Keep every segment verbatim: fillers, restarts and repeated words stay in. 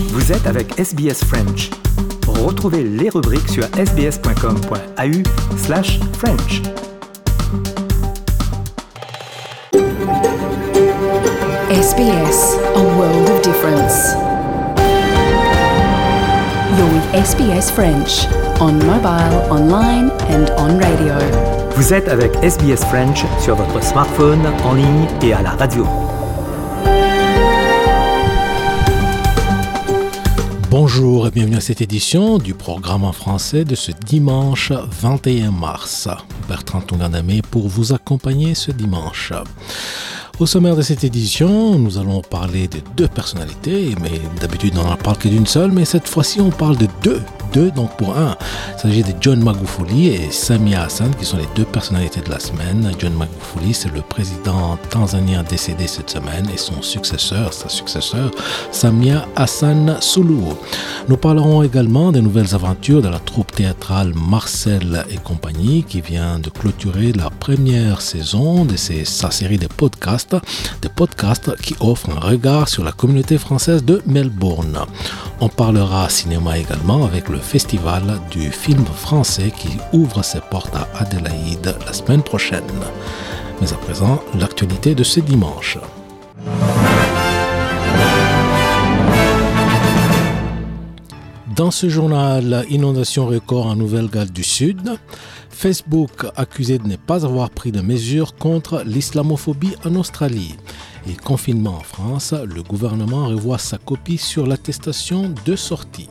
Vous êtes avec S B S French. Retrouvez les rubriques sur sbs.com.au slash French. S B S, a world of difference. You're with S B S French, on mobile, online and on radio. Vous êtes avec S B S French sur votre smartphone, en ligne et à la radio. Bonjour et bienvenue à cette édition du programme en français de ce dimanche vingt et un mars. Bertrand Tungandame pour vous accompagner ce dimanche. Au sommaire de cette édition, nous allons parler de deux personnalités, mais d'habitude on n'en parle que d'une seule, mais cette fois-ci on parle de deux. Deux, donc pour un, il s'agit de John Magufuli et Samia Hassan, qui sont les deux personnalités de la semaine. John Magufuli, c'est le président tanzanien décédé cette semaine, et son successeur, sa successeur, Samia Hassan Suluhu. Nous parlerons également des nouvelles aventures de la troupe théâtrale Marcel et compagnie, qui vient de clôturer la première saison de ses, sa série de podcasts, des podcasts qui offrent un regard sur la communauté française de Melbourne. On parlera cinéma également avec le festival du film français qui ouvre ses portes à Adélaïde la semaine prochaine. Mais à présent, l'actualité de ce dimanche. Dans ce journal, inondation record en Nouvelle-Galles du Sud. Facebook accusé de ne pas avoir pris de mesures contre l'islamophobie en Australie. Et confinement en France, le gouvernement revoit sa copie sur l'attestation de sortie.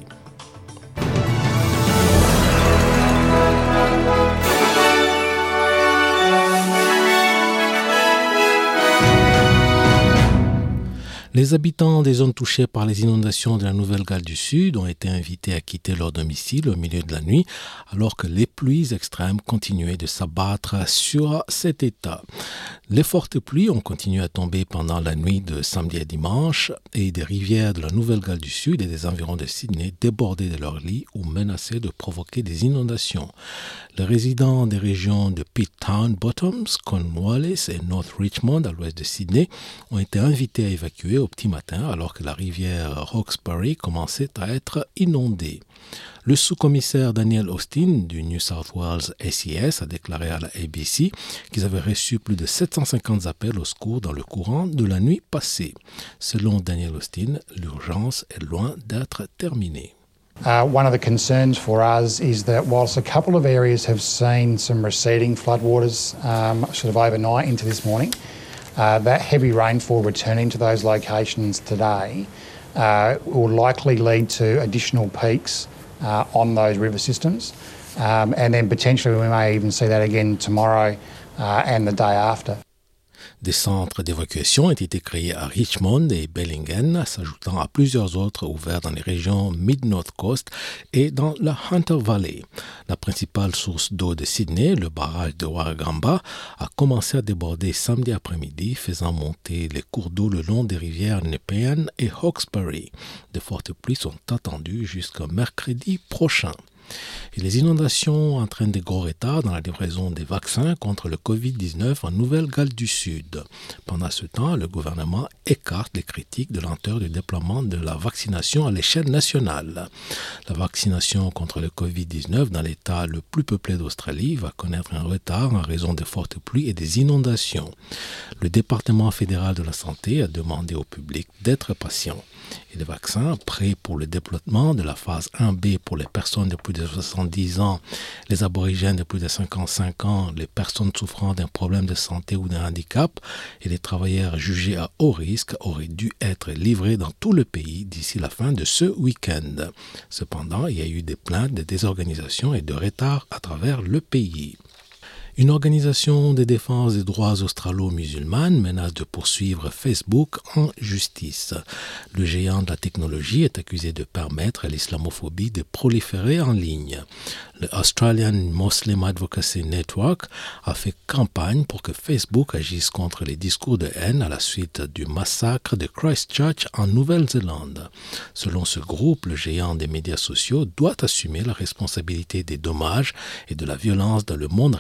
Les habitants des zones touchées par les inondations de la Nouvelle-Galles du Sud ont été invités à quitter leur domicile au milieu de la nuit, alors que les pluies extrêmes continuaient de s'abattre sur cet État. Les fortes pluies ont continué à tomber pendant la nuit de samedi à dimanche, et des rivières de la Nouvelle-Galles du Sud et des environs de Sydney débordaient de leurs lits ou menaçaient de provoquer des inondations. Les résidents des régions de Pitt Town Bottoms, Cornwallis et North Richmond, à l'ouest de Sydney, ont été invités à évacuer au petit matin alors que la rivière Hawkesbury commençait à être inondée. Le sous-commissaire Daniel Austin du New South Wales S I S a déclaré à la A B C qu'ils avaient reçu plus de sept cent cinquante appels au secours dans le courant de la nuit passée. Selon Daniel Austin, l'urgence est loin d'être terminée. Uh, one of the concerns for us is that whilst a couple of areas have seen some receding floodwaters um, sort of overnight into this morning, uh, that heavy rainfall returning to those locations today uh, will likely lead to additional peaks uh, on those river systems. Um, and then potentially we may even see that again tomorrow uh, and the day after. Des centres d'évacuation ont été créés à Richmond et Bellingen, s'ajoutant à plusieurs autres ouverts dans les régions Mid-North Coast et dans la Hunter Valley. La principale source d'eau de Sydney, le barrage de Warragamba, a commencé à déborder samedi après-midi, faisant monter les cours d'eau le long des rivières Nepean et Hawkesbury. De fortes pluies sont attendues jusqu'au mercredi prochain. Et les inondations entraînent des gros retards dans la livraison des vaccins contre le covid dix-neuf en Nouvelle-Galles du Sud. Pendant ce temps, le gouvernement écarte les critiques de lenteur du déploiement de la vaccination à l'échelle nationale. La vaccination contre le covid dix-neuf dans l'État le plus peuplé d'Australie va connaître un retard en raison des fortes pluies et des inondations. Le département fédéral de la santé a demandé au public d'être patient. Et les vaccins prêts pour le déploiement de la phase un B pour les personnes de plus de soixante-dix ans, les aborigènes de plus de cinquante-cinq ans, les personnes souffrant d'un problème de santé ou d'un handicap et les travailleurs jugés à haut risque auraient dû être livrés dans tout le pays d'ici la fin de ce week-end. Cependant, il y a eu des plaintes de désorganisation et de retard à travers le pays. Une organisation de défense des droits australo-musulmanes menace de poursuivre Facebook en justice. Le géant de la technologie est accusé de permettre à l'islamophobie de proliférer en ligne. Le Australian Muslim Advocacy Network a fait campagne pour que Facebook agisse contre les discours de haine à la suite du massacre de Christchurch en Nouvelle-Zélande. Selon ce groupe, le géant des médias sociaux doit assumer la responsabilité des dommages et de la violence dans le monde réel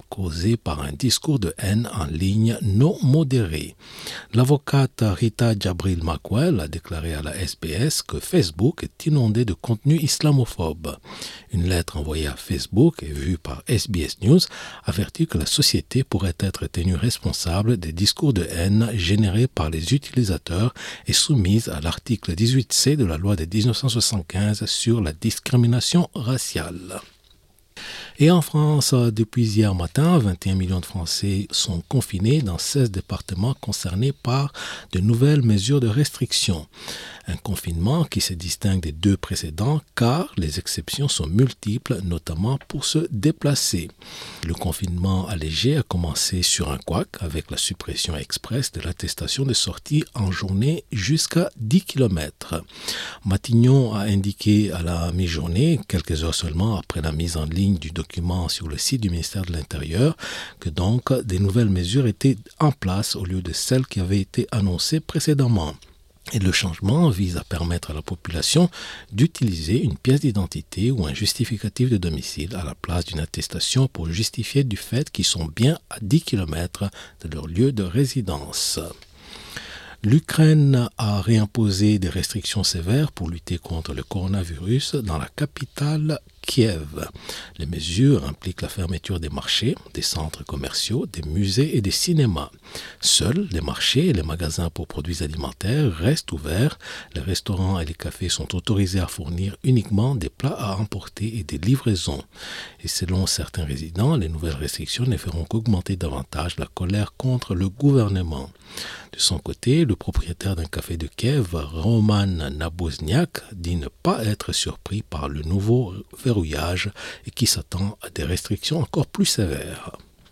causés par un discours de haine en ligne non modéré. L'avocate Rita Jabril Makwel a déclaré à la S B S que Facebook est inondé de contenu islamophobe. Une lettre envoyée à Facebook et vue par S B S News avertit que la société pourrait être tenue responsable des discours de haine générés par les utilisateurs et soumise à l'article dix-huit C de la loi de dix-neuf cent soixante-quinze sur la discrimination raciale. Et en France, depuis hier matin, vingt et un millions de Français sont confinés dans seize départements concernés par de nouvelles mesures de restriction. Un confinement qui se distingue des deux précédents car les exceptions sont multiples, notamment pour se déplacer. Le confinement allégé a commencé sur un couac avec la suppression express de l'attestation de sortie en journée jusqu'à dix kilomètres. Matignon a indiqué à la mi-journée, quelques heures seulement après la mise en ligne du document sur le site du ministère de l'Intérieur, que donc des nouvelles mesures étaient en place au lieu de celles qui avaient été annoncées précédemment. Et le changement vise à permettre à la population d'utiliser une pièce d'identité ou un justificatif de domicile à la place d'une attestation pour justifier du fait qu'ils sont bien à dix kilomètres de leur lieu de résidence. L'Ukraine a réimposé des restrictions sévères pour lutter contre le coronavirus dans la capitale Kiev. Les mesures impliquent la fermeture des marchés, des centres commerciaux, des musées et des cinémas. Seuls les marchés et les magasins pour produits alimentaires restent ouverts. Les restaurants et les cafés sont autorisés à fournir uniquement des plats à emporter et des livraisons. Et selon certains résidents, les nouvelles restrictions ne feront qu'augmenter davantage la colère contre le gouvernement. De son côté, le propriétaire d'un café de Kiev, Roman Nabozniak, dit ne pas être surpris par le nouveau verrouillage et qui s'attend à des restrictions encore plus sévères.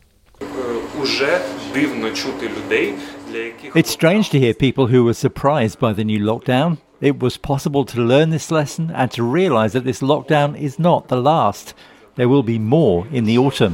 It's strange to hear people who were surprised by the new lockdown. It was possible to learn this lesson and to realize that this lockdown is not the last. There will be more in the autumn.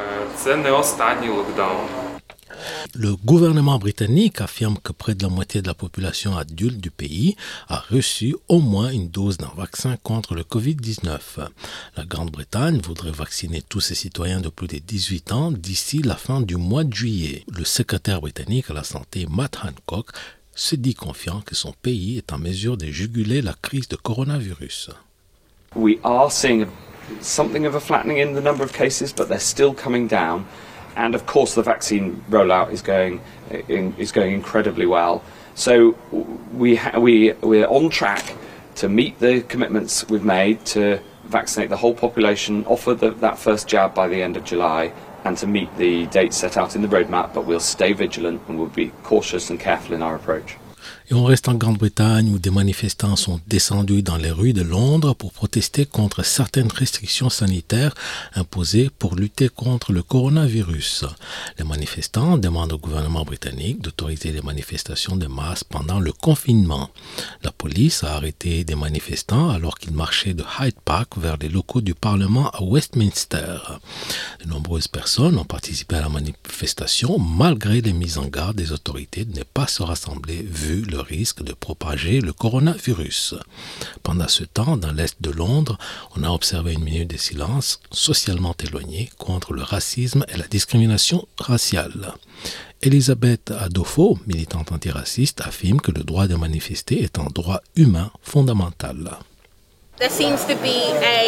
Le gouvernement britannique affirme que près de la moitié de la population adulte du pays a reçu au moins une dose d'un vaccin contre le covid dix-neuf. La Grande-Bretagne voudrait vacciner tous ses citoyens de plus de dix-huit ans d'ici la fin du mois de juillet. Le secrétaire britannique à la santé, Matt Hancock, se dit confiant que son pays est en mesure de juguler la crise de coronavirus. We are seeing something of a flattening in the number of cases, but they're still coming down. And of course, the vaccine rollout is going in, is going incredibly well. So we ha- we we're on track to meet the commitments we've made to vaccinate the whole population, offer the, that first jab by the end of July, and to meet the dates set out in the roadmap. But we'll stay vigilant and we'll be cautious and careful in our approach. Et on reste en Grande-Bretagne où des manifestants sont descendus dans les rues de Londres pour protester contre certaines restrictions sanitaires imposées pour lutter contre le coronavirus. Les manifestants demandent au gouvernement britannique d'autoriser les manifestations de masse pendant le confinement. La police a arrêté des manifestants alors qu'ils marchaient de Hyde Park vers les locaux du Parlement à Westminster. De nombreuses personnes ont participé à la manifestation malgré les mises en garde des autorités de ne pas se rassembler vu le risque de propager le coronavirus. Pendant ce temps, dans l'est de Londres, on a observé une minute de silence socialement éloignée contre le racisme et la discrimination raciale. Elisabeth Adolfo, militante antiraciste, affirme que le droit de manifester est un droit humain fondamental. There seems to be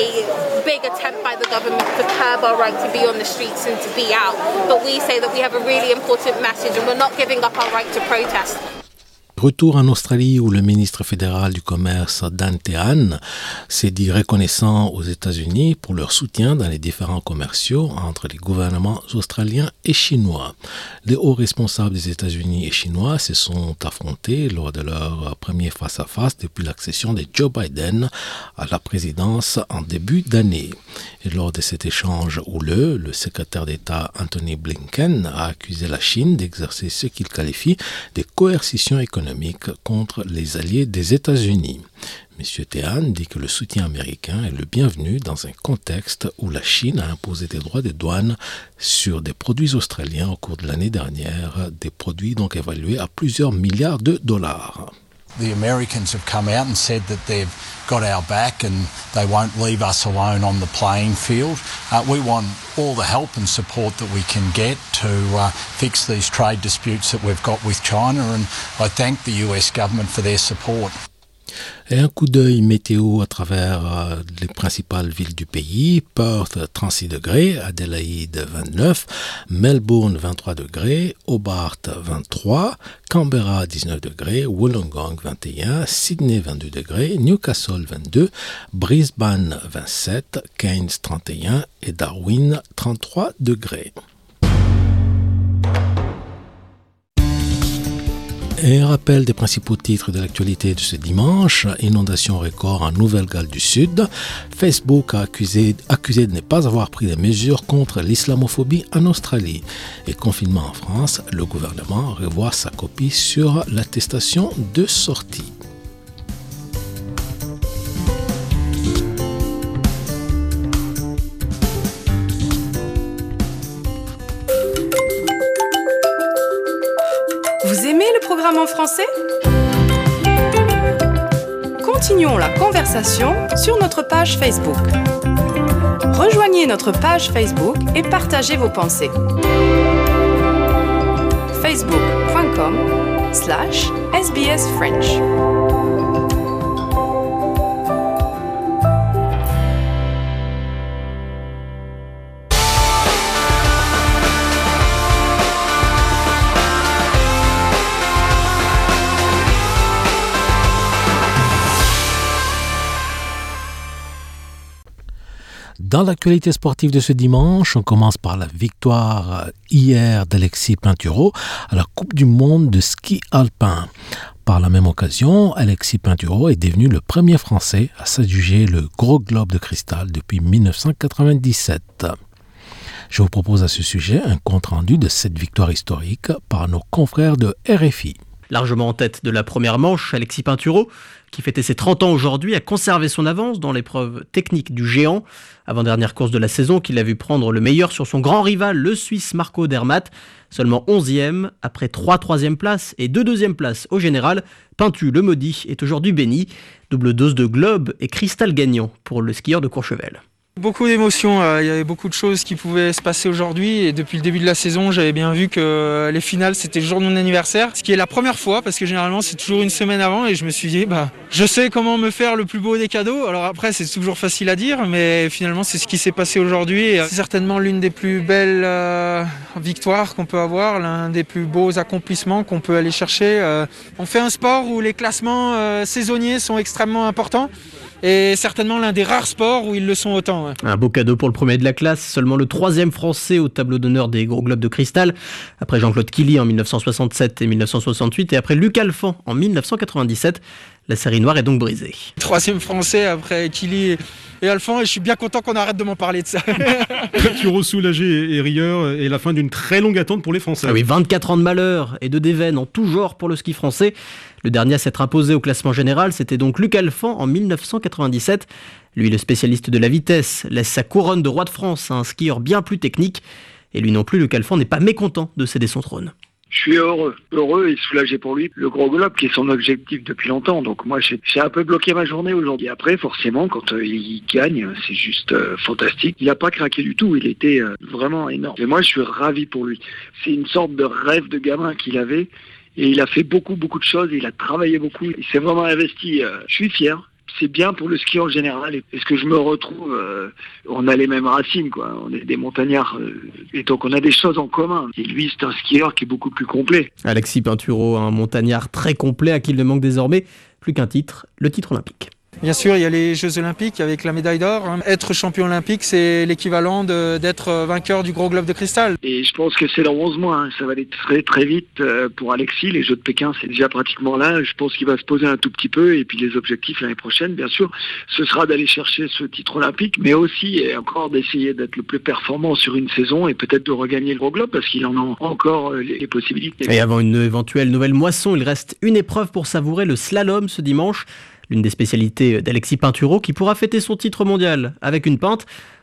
a big attempt by the government to curb our right to be on the streets and to be out. But we say that we have a really important message and we're not giving up our right to protest. Retour en Australie où le ministre fédéral du Commerce, Dan Tehan, s'est dit reconnaissant aux États-Unis pour leur soutien dans les différends commerciaux entre les gouvernements australiens et chinois. Les hauts responsables des États-Unis et chinois se sont affrontés lors de leur premier face-à-face depuis l'accession de Joe Biden à la présidence en début d'année. Et lors de cet échange houleux, le secrétaire d'État Anthony Blinken a accusé la Chine d'exercer ce qu'il qualifie de coercition économique contre les alliés des États-Unis. M. Tehan dit que le soutien américain est le bienvenu dans un contexte où la Chine a imposé des droits de douane sur des produits australiens au cours de l'année dernière, des produits donc évalués à plusieurs milliards de dollars. The Americans have come out and said that they've got our back and they won't leave us alone on the playing field. Uh, we want all the help and support that we can get to uh, fix these trade disputes that we've got with China, and I thank the U S government for their support. Et un coup d'œil météo à travers euh, les principales villes du pays. Perth, trente-six degrés, Adélaïde, vingt-neuf, Melbourne, vingt-trois degrés, Hobart, vingt-trois, Canberra, dix-neuf degrés, Wollongong, vingt et un, Sydney, vingt-deux degrés, Newcastle, vingt-deux, Brisbane, vingt-sept, Cairns, trente et un et Darwin, trente-trois degrés. Et un rappel des principaux titres de l'actualité de ce dimanche. Inondation record en Nouvelle-Galles du Sud. Facebook a accusé, accusé de ne pas avoir pris des mesures contre l'islamophobie en Australie. Et confinement en France, le gouvernement revoit sa copie sur l'attestation de sortie. Vous aimez le programme en français ? Continuons la conversation sur notre page Facebook. Rejoignez notre page Facebook et partagez vos pensées. facebook.com slash sbsfrench. Dans l'actualité sportive de ce dimanche, on commence par la victoire hier d'Alexis Pinturo à la Coupe du monde de ski alpin. Par la même occasion, Alexis Pinturo est devenu le premier Français à s'adjuger le Gros Globe de Cristal depuis dix-neuf cent quatre-vingt-dix-sept. Je vous propose à ce sujet un compte-rendu de cette victoire historique par nos confrères de R F I. Largement en tête de la première manche, Alexis Pinturo, qui fêtait ses trente ans aujourd'hui, a conservé son avance dans l'épreuve technique du géant. Avant-dernière course de la saison, qu'il a vu prendre le meilleur sur son grand rival, le Suisse Marco Odermatt. Seulement onzième, après trois troisième places et deux deuxième places au général, Pintu le maudit est aujourd'hui béni. Double dose de globe et cristal gagnant pour le skieur de Courchevel. Beaucoup d'émotions, euh, il y avait beaucoup de choses qui pouvaient se passer aujourd'hui et depuis le début de la saison j'avais bien vu que euh, les finales c'était le jour de mon anniversaire, ce qui est la première fois parce que généralement c'est toujours une semaine avant et je me suis dit bah je sais comment me faire le plus beau des cadeaux. Alors après c'est toujours facile à dire mais finalement c'est ce qui s'est passé aujourd'hui. C'est certainement l'une des plus belles euh, victoires qu'on peut avoir, l'un des plus beaux accomplissements qu'on peut aller chercher. Euh, on fait un sport où les classements euh, saisonniers sont extrêmement importants. Et certainement l'un des rares sports où ils le sont autant. Ouais. Un beau cadeau pour le premier de la classe, seulement le troisième français au tableau d'honneur des Gros Globes de Cristal, après Jean-Claude Killy en dix-neuf cent soixante-sept et dix-neuf cent soixante-huit, et après Luc Alphand en dix-neuf cent quatre-vingt-dix-sept. La série noire est donc brisée. Troisième français après Killy et Alphand, et je suis bien content qu'on arrête de m'en parler de ça. Pinturo soulagé et rieur, et la fin d'une très longue attente pour les Français. Ah oui, vingt-quatre ans de malheur et de déveine en tout genre pour le ski français. Le dernier à s'être imposé au classement général, c'était donc Luc Alphand en dix-neuf cent quatre-vingt-dix-sept. Lui, le spécialiste de la vitesse, laisse sa couronne de roi de France à un skieur bien plus technique. Et lui non plus, Luc Alphand n'est pas mécontent de céder son trône. Je suis heureux, heureux et soulagé pour lui. Le Gros Globe qui est son objectif depuis longtemps. Donc moi, j'ai, j'ai un peu bloqué ma journée aujourd'hui. Après, forcément, quand euh, il gagne, c'est juste euh, fantastique. Il n'a pas craqué du tout. Il était euh, vraiment énorme. Et moi, je suis ravi pour lui. C'est une sorte de rêve de gamin qu'il avait. Et il a fait beaucoup, beaucoup de choses. Il a travaillé beaucoup. Il s'est vraiment investi. Euh, je suis fier. C'est bien pour le ski en général. Est-ce que je me retrouve euh, on a les mêmes racines, quoi. On est des montagnards. Euh, et donc, on a des choses en commun. Et lui, c'est un skieur qui est beaucoup plus complet. Alexis Pinturo, un montagnard très complet à qui il ne manque désormais plus qu'un titre, le titre olympique. Bien sûr, il y a les Jeux Olympiques avec la médaille d'or. Être champion olympique, c'est l'équivalent de, d'être vainqueur du Gros Globe de Cristal. Et je pense que c'est dans onze mois. Hein. Ça va aller très très vite pour Alexis. Les Jeux de Pékin, c'est déjà pratiquement là. Je pense qu'il va se poser un tout petit peu. Et puis les objectifs l'année prochaine, bien sûr, ce sera d'aller chercher ce titre olympique, mais aussi et encore d'essayer d'être le plus performant sur une saison et peut-être de regagner le Gros Globe parce qu'il en a encore les, les possibilités. Et avant une éventuelle nouvelle moisson, il reste une épreuve pour savourer, le slalom ce dimanche. L'une des spécialités d'Alexis Pinturo qui pourra fêter son titre mondial avec une pinte.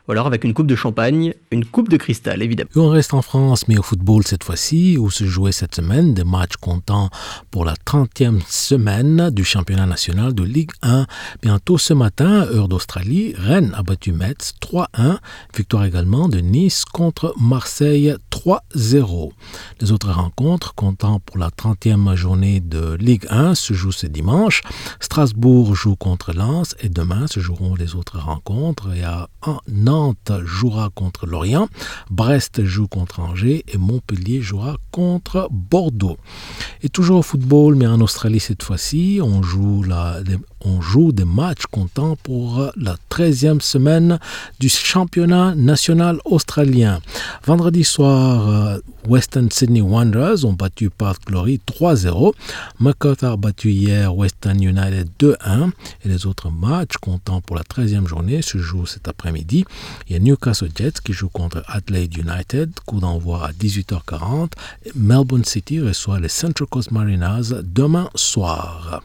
ou alors avec une coupe de champagne, une coupe de cristal évidemment. Et on reste en France, mais au football cette fois-ci, où se jouait cette semaine des matchs comptant pour la trentième semaine du championnat national de Ligue un. Bientôt ce matin, heure d'Australie, Rennes a battu Metz trois un, victoire également de Nice contre Marseille trois zéro. Les autres rencontres comptant pour la trentième journée de Ligue un se jouent ce dimanche. Strasbourg joue contre Lens et demain se joueront les autres rencontres. Et à Nantes jouera contre Lorient, Brest joue contre Angers et Montpellier jouera contre Bordeaux. Et toujours au football, mais en Australie cette fois-ci, on joue, la, on joue des matchs comptant pour la treizième semaine du championnat national australien. Vendredi soir, Western Sydney Wanderers ont battu Perth Glory trois zéro. Macarthur a battu hier Western United deux un. Et les autres matchs comptant pour la treizième journée se jouent cet après-midi. Il y a Newcastle Jets qui joue contre Adelaide United, coup d'envoi à dix-huit heures quarante. Melbourne City reçoit les Central Coast Mariners demain soir.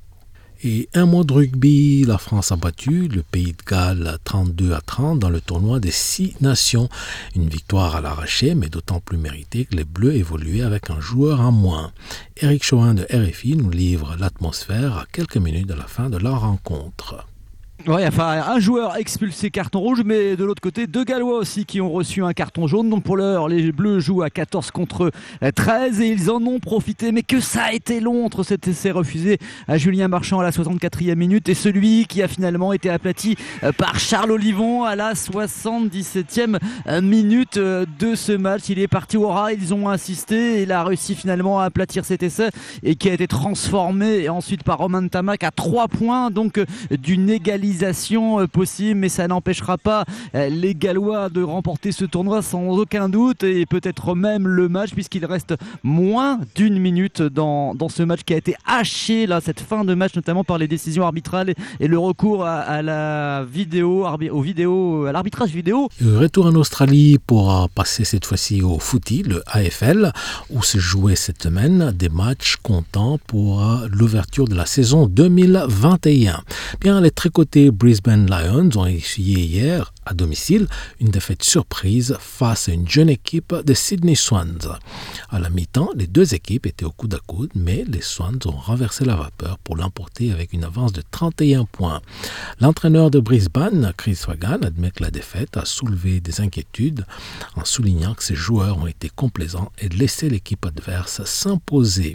Et un mot de rugby, la France a battu le Pays de Galles trente-deux à trente dans le tournoi des six nations. Une victoire à l'arraché, mais d'autant plus méritée que les Bleus évoluaient avec un joueur en moins. Éric Chauvin de R F I nous livre l'atmosphère à quelques minutes de la fin de la rencontre. Oui, enfin un joueur expulsé carton rouge, mais de l'autre côté deux Gallois aussi qui ont reçu un carton jaune. Donc pour l'heure, les Bleus jouent à quatorze contre treize et ils en ont profité. Mais que ça a été long entre cet essai refusé à Julien Marchand à la soixante-quatrième minute et celui qui a finalement été aplati par Charles Olivon à la soixante-dix-septième minute de ce match. Il est parti au ras, ils ont insisté et il a réussi finalement à aplatir cet essai et qui a été transformé ensuite par Romain Tamac à trois points donc d'une égalisation possible, mais ça n'empêchera pas les Gallois de remporter ce tournoi sans aucun doute et peut-être même le match puisqu'il reste moins d'une minute dans, dans ce match qui a été haché là, cette fin de match notamment par les décisions arbitrales et le recours à, à la vidéo, au vidéo, à l'arbitrage vidéo. Retour en Australie pour passer cette fois-ci au footy, le A F L, où se jouait cette semaine des matchs comptant pour l'ouverture de la saison deux mille vingt et un. Bien, les tricotés Brisbane Lions ont essuyé hier à domicile une défaite surprise face à une jeune équipe de Sydney Swans. À la mi-temps, les deux équipes étaient au coude à coude, mais les Swans ont renversé la vapeur pour l'emporter avec une avance de trente et un points. L'entraîneur de Brisbane, Chris Fagan, admet que la défaite a soulevé des inquiétudes en soulignant que ses joueurs ont été complaisants et laissé l'équipe adverse s'imposer.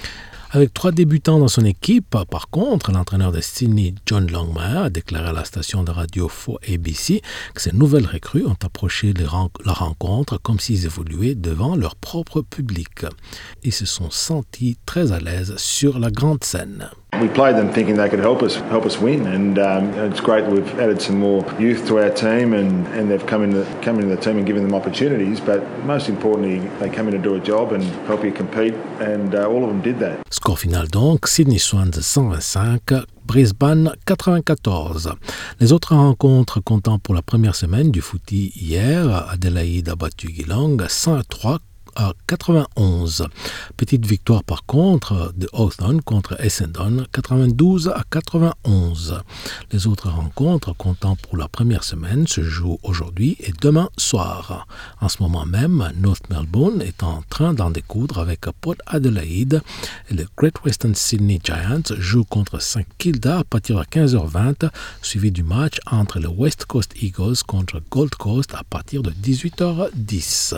Avec trois débutants dans son équipe, par contre, l'entraîneur de Sydney, John Longmire, a déclaré à la station de radio four A B C que ces nouvelles recrues ont approché les ren- la rencontre comme s'ils évoluaient devant leur propre public. Ils se sont sentis très à l'aise sur la grande scène. We played them thinking they could help us help us win, and um, it's great that we've added some more youth to our team, and, and they've come into come into the team and given them opportunities. But most importantly, they come in to do a job and help you compete, and uh, all of them did that. Score final donc, Sydney Swans cent vingt-cinq, Brisbane quatre-vingt-quatorze. Les autres rencontres comptant pour la première semaine du footy hier, Adélaïde a battu Geelong cent à trois à quatre-vingt-onze. Petite victoire par contre de Hawthorn contre Essendon, quatre-vingt-douze à quatre-vingt-onze. Les autres rencontres comptant pour la première semaine se jouent aujourd'hui et demain soir. En ce moment même, North Melbourne est en train d'en découdre avec Port Adelaide et le Great Western Sydney Giants joue contre Saint Kilda à partir de quinze heures vingt, suivi du match entre le West Coast Eagles contre Gold Coast à partir de dix-huit heures dix.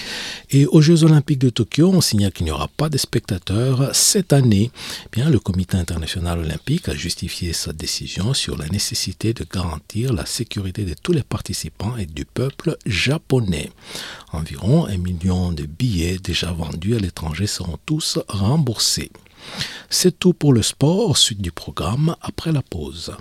Et aux Jeux Olympiques de Tokyo, on signale qu'il n'y aura pas de spectateurs cette année. Bien, le Comité international olympique a justifié sa décision sur la nécessité de garantir la sécurité de tous les participants et du peuple japonais. Environ un million de billets déjà vendus à l'étranger seront tous remboursés. C'est tout pour le sport. Suite du programme après la pause.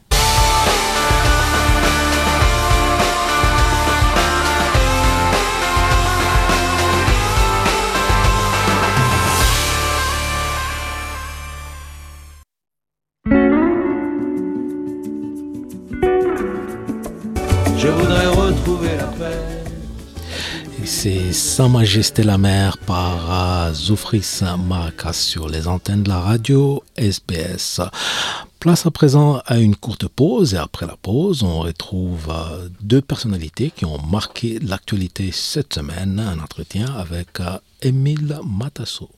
Je voudrais retrouver la paix. Et c'est Sa Majesté la Mer par Zoufris Maracas sur les antennes de la radio S B S. Place à présent à une courte pause et après la pause, on retrouve euh, deux personnalités qui ont marqué l'actualité cette semaine. Un entretien avec euh, Émile Matasso.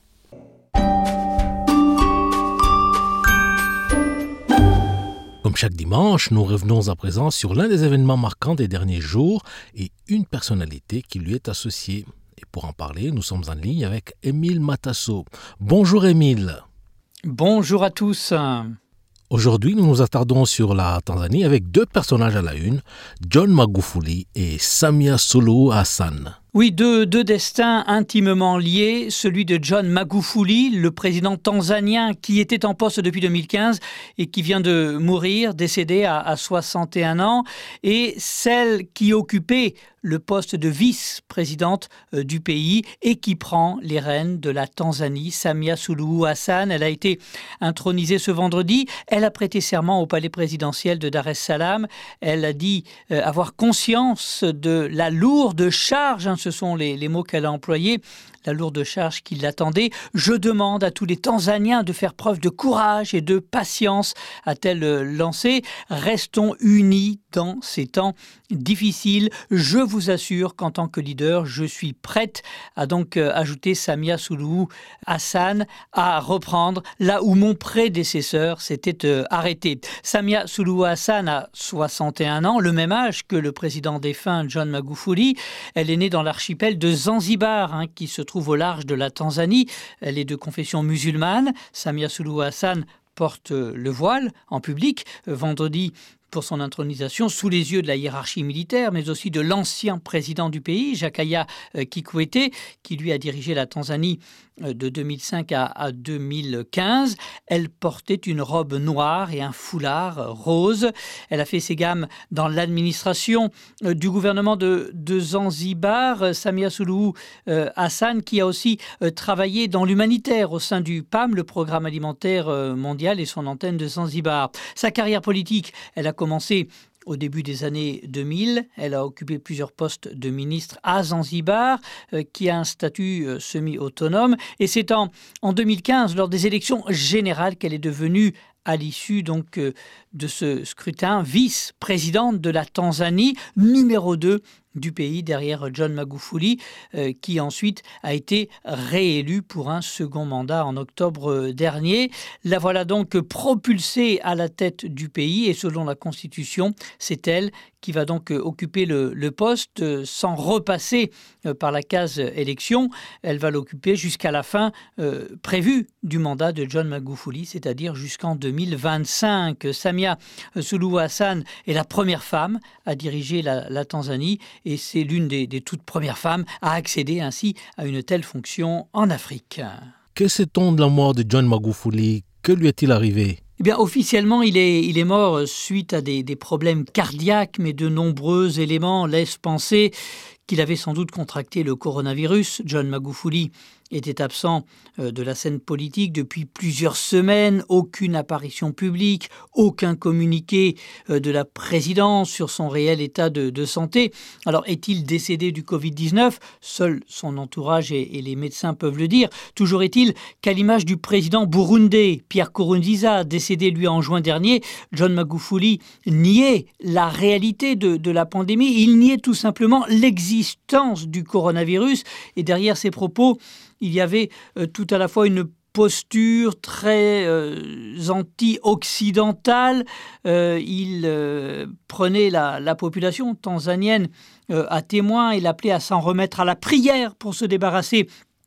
Comme chaque dimanche, nous revenons à présent sur l'un des événements marquants des derniers jours et une personnalité qui lui est associée. Et pour en parler, nous sommes en ligne avec Émile Matasso. Bonjour Émile. Bonjour à tous. Aujourd'hui, nous nous attardons sur la Tanzanie avec deux personnages à la une, John Magufuli et Samia Suluhu Hassan. Oui, deux, deux destins intimement liés, celui de John Magufuli, le président tanzanien qui était en poste depuis deux mille quinze et qui vient de mourir, décédé à, à soixante et un ans, et celle qui occupait le poste de vice-présidente euh, du pays et qui prend les rênes de la Tanzanie, Samia Suluhu Hassan. Elle a été intronisée ce vendredi. Elle a prêté serment au palais présidentiel de Dar es Salaam. Elle a dit euh, avoir conscience de la lourde charge, hein, ce sont les, les mots qu'elle a employés, la lourde charge qui l'attendait. Je demande à tous les Tanzaniens de faire preuve de courage et de patience, a-t-elle lancé. Restons unis dans ces temps difficiles. Je vous assure qu'en tant que leader, je suis prête, a donc ajouté Samia Suluhu Hassan, à reprendre là où mon prédécesseur s'était arrêté. Samia Suluhu Hassan a soixante et un ans, le même âge que le président défunt John Magufuli. Elle est née dans l'archipel de Zanzibar, hein, qui se trouve au large de la Tanzanie. Elle est de confession musulmane. Samia Suluhu Hassan porte le voile en public vendredi pour son intronisation sous les yeux de la hiérarchie militaire, mais aussi de l'ancien président du pays, Jakaya Kikwete, qui lui a dirigé la Tanzanie de deux mille cinq à deux mille quinze. Elle portait une robe noire et un foulard rose. Elle a fait ses gammes dans l'administration du gouvernement de, de Zanzibar. Samia Suluhu Hassan, qui a aussi travaillé dans l'humanitaire au sein du P A M, le Programme alimentaire mondial, et son antenne de Zanzibar. Sa carrière politique, elle a commencé au début des années deux mille. Elle a occupé plusieurs postes de ministre à Zanzibar, euh, qui a un statut euh, semi-autonome. Et c'est en, en deux mille quinze, lors des élections générales, qu'elle est devenue, à l'issue donc euh, de ce scrutin, vice-présidente de la Tanzanie, numéro deux du pays, derrière John Magufuli, euh, qui ensuite a été réélu pour un second mandat en octobre dernier. La voilà donc propulsée à la tête du pays et selon la Constitution, c'est elle qui va donc occuper le, le poste euh, sans repasser euh, par la case élection. Elle va l'occuper jusqu'à la fin euh, prévue du mandat de John Magufuli, c'est-à-dire jusqu'en deux mille vingt-cinq. Samia Suluhu Hassan est la première femme à diriger la, la Tanzanie et c'est l'une des, des toutes premières femmes à accéder ainsi à une telle fonction en Afrique. Que sait-on de la mort de John Magufuli? Que lui est-il arrivé? Eh bien, officiellement, il est, il est mort suite à des, des problèmes cardiaques, mais de nombreux éléments laissent penser qu'il avait sans doute contracté le coronavirus. John Magufuli était absent de la scène politique depuis plusieurs semaines, aucune apparition publique, aucun communiqué de la présidence sur son réel état de, de santé. Alors, est-il décédé du covid dix-neuf? Seul son entourage et, et les médecins peuvent le dire. Toujours est-il qu'à l'image du président burundais, Pierre Nkurunziza, décédé lui en juin dernier, John Magufuli niait la réalité de, de la pandémie. Il niait tout simplement l'existence du coronavirus. Et derrière ses propos, il y avait euh, tout à la fois une posture très euh, anti-occidentale. Euh, il euh, prenait la, la population tanzanienne euh, à témoin et l'appelait à s'en remettre à la prière pour se débarrasser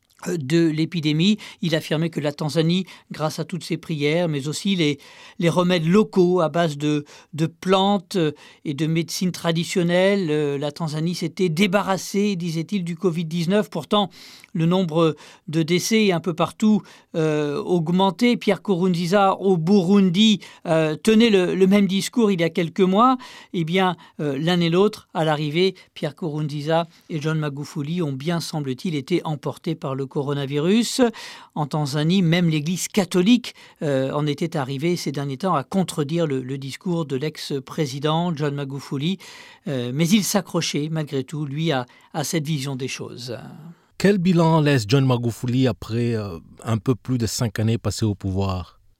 de l'épidémie. Il affirmait que la Tanzanie, grâce à toutes ses prières, mais aussi les, les remèdes locaux à base de, de plantes et de médecine traditionnelle, euh, la Tanzanie s'était débarrassée, disait-il, du covid dix-neuf. Pourtant, le nombre de décès un peu partout euh, augmenté. Pierre Nkurunziza au Burundi euh, tenait le, le même discours il y a quelques mois. Eh bien, euh, l'un et l'autre, à l'arrivée, Pierre Nkurunziza et John Magufuli ont bien, semble-t-il, été emportés par le coronavirus. En Tanzanie, même l'Église catholique euh, en était arrivée ces derniers temps à contredire le, le discours de l'ex-président John Magufuli. Euh, mais il s'accrochait malgré tout, lui, à, à cette vision des choses. Quel bilan laisse John Magufuli après euh, un peu plus de cinq années passées au pouvoir?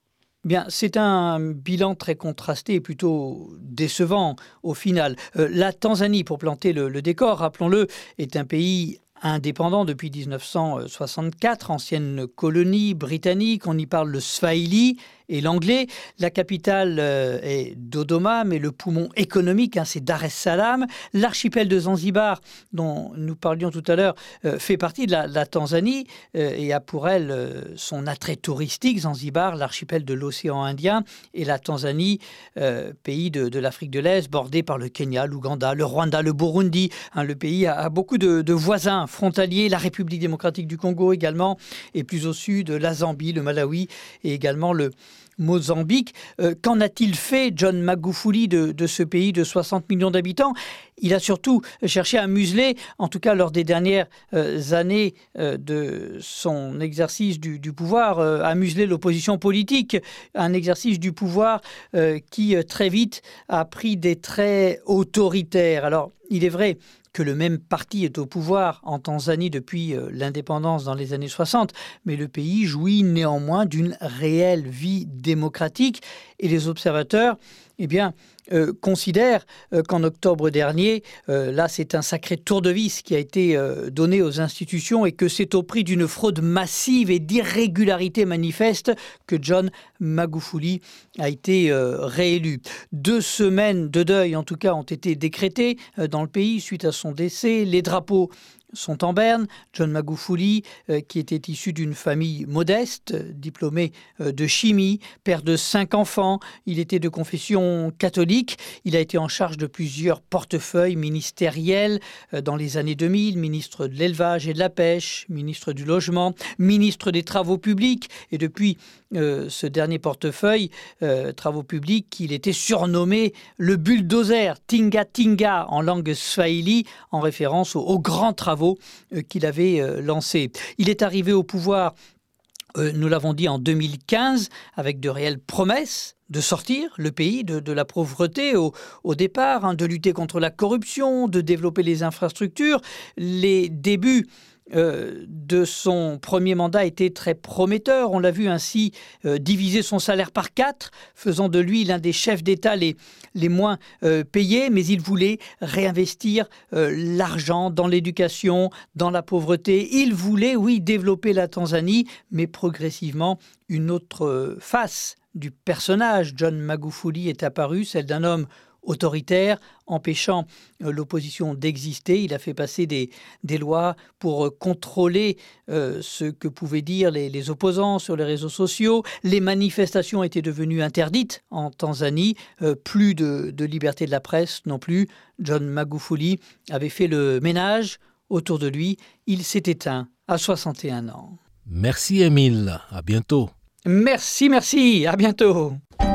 Eh bien, c'est un bilan très contrasté et plutôt décevant au final. Euh, la Tanzanie, pour planter le, le décor, rappelons-le, est un pays indépendant depuis dix-neuf cent soixante-quatre, ancienne colonie britannique. On y parle le swahili et l'anglais. La capitale euh, est Dodoma, mais le poumon économique, hein, c'est Dar es Salaam. L'archipel de Zanzibar, dont nous parlions tout à l'heure, euh, fait partie de la, la Tanzanie euh, et a pour elle euh, son attrait touristique. Zanzibar, l'archipel de l'océan Indien, et la Tanzanie, euh, pays de, de l'Afrique de l'Est, bordé par le Kenya, l'Ouganda, le Rwanda, le Burundi. Hein, le pays a, a beaucoup de, de voisins frontaliers, la République démocratique du Congo également, et plus au sud, la Zambie, le Malawi et également le Mozambique. Euh, qu'en a-t-il fait John Magufuli de, de ce pays de soixante millions d'habitants? Il a surtout cherché à museler, en tout cas lors des dernières euh, années euh, de son exercice du, du pouvoir, euh, à museler l'opposition politique, un exercice du pouvoir euh, qui euh, très vite a pris des traits autoritaires. Alors, il est vrai que le même parti est au pouvoir en Tanzanie depuis euh, l'indépendance dans les années soixante, mais le pays jouit néanmoins d'une réelle vie démocratique et les observateurs, eh bien, euh, considèrent euh, qu'en octobre dernier, euh, là c'est un sacré tour de vis qui a été euh, donné aux institutions et que c'est au prix d'une fraude massive et d'irrégularités manifestes que John Magufuli a été euh, réélu. Deux semaines de deuil en tout cas ont été décrétées euh, dans le pays suite à son décès. Les drapeaux sont en berne. John Magufuli, euh, qui était issu d'une famille modeste, euh, diplômé euh, de chimie, père de cinq enfants, il était de confession catholique. Il a été en charge de plusieurs portefeuilles ministériels euh, dans les années deux mille, ministre de l'élevage et de la pêche, ministre du logement, ministre des travaux publics, et depuis euh, ce dernier portefeuille, euh, travaux publics, il était surnommé le bulldozer, Tinga Tinga en langue swahili, en référence aux, aux grands travaux qu'il avait lancé. Il est arrivé au pouvoir, euh, nous l'avons dit, en deux mille quinze, avec de réelles promesses de sortir le pays de, de la pauvreté au, au départ, hein, de lutter contre la corruption, de développer les infrastructures. Les débuts Euh, de son premier mandat était très prometteur. On l'a vu ainsi euh, diviser son salaire par quatre, faisant de lui l'un des chefs d'État les, les moins euh, payés, mais il voulait réinvestir euh, l'argent dans l'éducation, dans la pauvreté. Il voulait, oui, développer la Tanzanie, mais progressivement, une autre euh, face du personnage John Magufuli est apparue, celle d'un homme autoritaire, empêchant euh, l'opposition d'exister. Il a fait passer des, des lois pour euh, contrôler euh, ce que pouvaient dire les, les opposants sur les réseaux sociaux. Les manifestations étaient devenues interdites en Tanzanie. Euh, plus de, de liberté de la presse non plus. John Magufuli avait fait le ménage autour de lui. Il s'est éteint à soixante et un ans. Merci Émile, à bientôt. Merci, merci, à bientôt.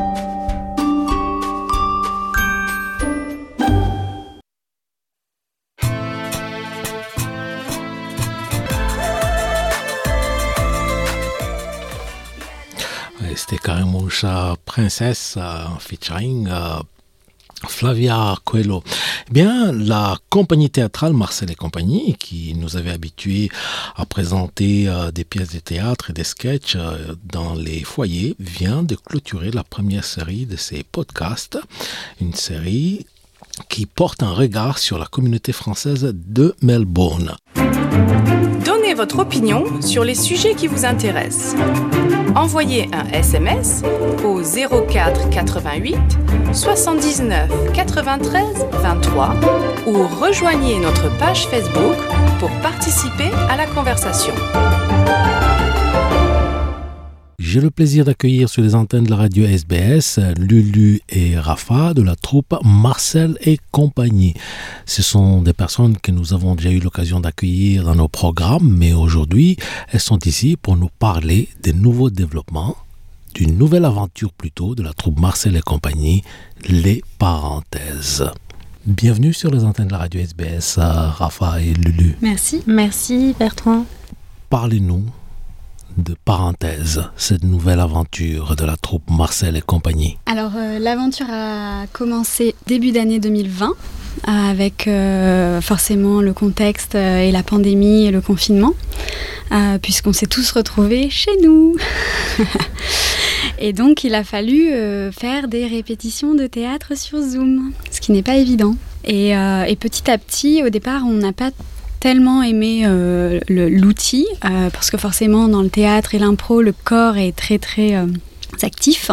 C'était Karimoucha Princesse uh, featuring uh, Flavia Coelho. Eh bien, la compagnie théâtrale Marcel et compagnie, qui nous avait habitués à présenter uh, des pièces de théâtre et des sketchs uh, dans les foyers, vient de clôturer la première série de ses podcasts, une série qui porte un regard sur la communauté française de Melbourne. Donnez votre opinion sur les sujets qui vous intéressent. Envoyez un S M S au zéro quatre quatre-vingt-huit soixante-dix-neuf quatre-vingt-treize vingt-trois ou rejoignez notre page Facebook pour participer à la conversation. J'ai le plaisir d'accueillir sur les antennes de la radio S B S Lulu et Rafa de la troupe Marcel et compagnie. Ce sont des personnes que nous avons déjà eu l'occasion d'accueillir dans nos programmes, mais aujourd'hui, elles sont ici pour nous parler des nouveaux développements, d'une nouvelle aventure plutôt de la troupe Marcel et compagnie, les parenthèses. Bienvenue sur les antennes de la radio S B S, Rafa et Lulu. Merci. Merci Bertrand. Parlez-nous de parenthèse, cette nouvelle aventure de la troupe Marcel et compagnie. Alors euh, l'aventure a commencé début d'année deux mille vingt avec euh, forcément le contexte euh, et la pandémie et le confinement, euh, puisqu'on s'est tous retrouvés chez nous. Et donc, il a fallu euh, faire des répétitions de théâtre sur Zoom, ce qui n'est pas évident. Et, euh, et petit à petit, au départ, on n'a pas tellement aimé euh, le, l'outil, euh, parce que forcément, dans le théâtre et l'impro, le corps est très, très euh, actif.